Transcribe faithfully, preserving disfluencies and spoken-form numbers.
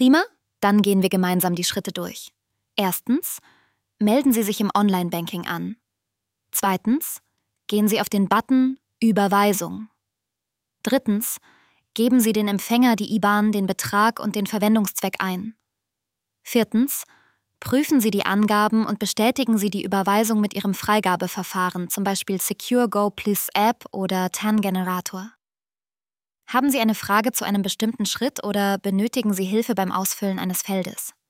Prima, dann gehen wir gemeinsam die Schritte durch. Erstens, melden Sie sich im Online-Banking an. Zweitens, gehen Sie auf den Button Überweisung. Drittens, geben Sie den Empfänger die I B A N, den Betrag und den Verwendungszweck ein. Viertens, prüfen Sie die Angaben und bestätigen Sie die Überweisung mit Ihrem Freigabeverfahren, zum Beispiel Secure Go Plus App oder T A N-Generator. Haben Sie eine Frage zu einem bestimmten Schritt oder benötigen Sie Hilfe beim Ausfüllen eines Feldes?